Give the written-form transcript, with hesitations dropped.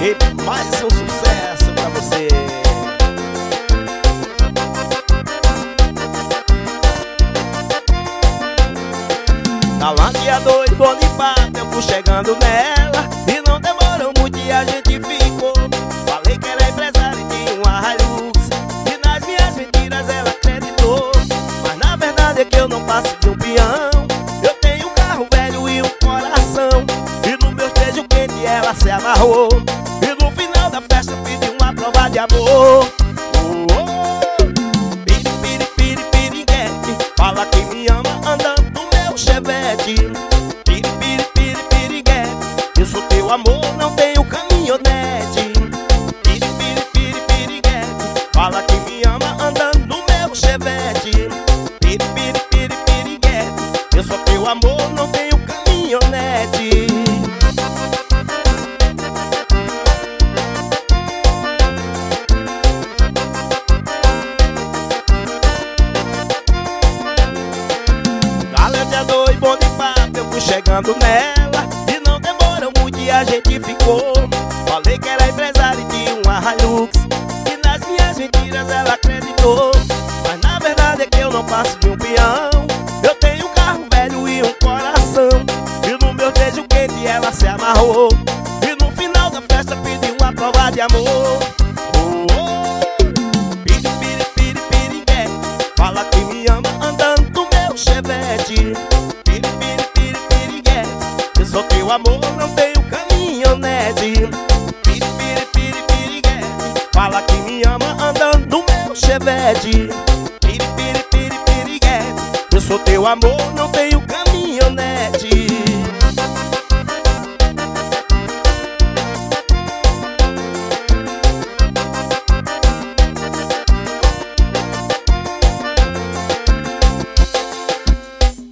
E mais um sucesso pra você. Na lancheador de Bonifácio eu fui chegando nela, e não demorou muito e a gente ficou. Falei que era empresária e tinha uma Hilux, e nas minhas mentiras ela acreditou. Mas na verdade é que eu não passo de um peão. Eu tenho um carro velho e um coração, e no meu beijo quente ela se amarrou. E no final da festa pedi uma prova de amor. Oh, oh. Piri, piri, piri, piriguete, fala que me ama andando no meu Chevette. Piri, piri, piri, piriguete, eu sou teu amor, não tenho caminhonete. Piri, piri, piri, piriguete, fala que me ama andando no meu Chevette. Piri, piri, piri, piriguete, eu sou teu amor, não tenho caminhonete. Galanteador e Bonifácio eu fui chegando nela, e não demorou muito e a gente ficou. Falei que era empresária e tinha uma Hilux, e nas minhas mentiras ela acreditou. Mas na verdade é que eu não passo de um peão. Eu tenho um carro velho e um coração, e no meu beijo quente ela se amarrou. E no final da festa pedi uma prova de amor. Oh, oh. Piri, piri, piri, piriguete, fala que me ama andando no meu Chevette. Piri, piri, piri, piriguete, eu sou teu amor, não tenho caminhonete. Piri, piri, piri, piriguete, fala que me ama andando no meu Chevette. Piri, piri, piri, piriguete, eu sou teu amor, não tenho